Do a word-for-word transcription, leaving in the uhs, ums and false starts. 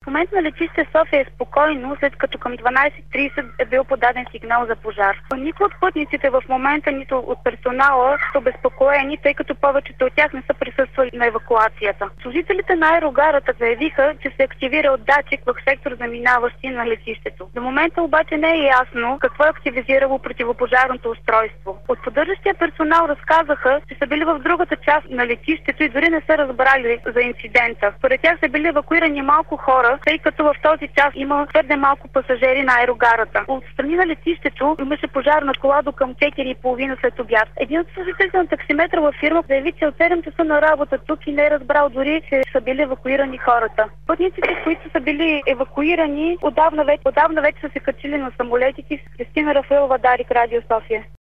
В момента на летище София е спокойно, след като към дванадесет и тридесет е бил подаден сигнал за пожар. Никой от пътниците в момента, нито от персонала са обезпокоени, тъй като повечето от тях не са присъствали на евакуацията. Служителите на аерогарата заявиха, че се активирал датчик в сектор за минаващи на летището. До момента обаче не е ясно какво е активизирало противопожарното устройство. От поддържащия персонал разказаха, че са били в другата част на летището и дори не са разбрали за инцидента. Според тях са били евакуирани малко хора, тъй като в този час има твърде малко пасажери на аерогарата. От страни на летището имаше пожар на кола до към четири и половина след обяд. Един от служителите на таксиметрова фирма заяви, че от седем часа на работа тук и не е разбрал дори, че са били евакуирани хората. Пътниците, които са били евакуирани, отдавна вече, отдавна вече са се качили на самолетите. Кристина Рафаелова, Дарик, Радио София.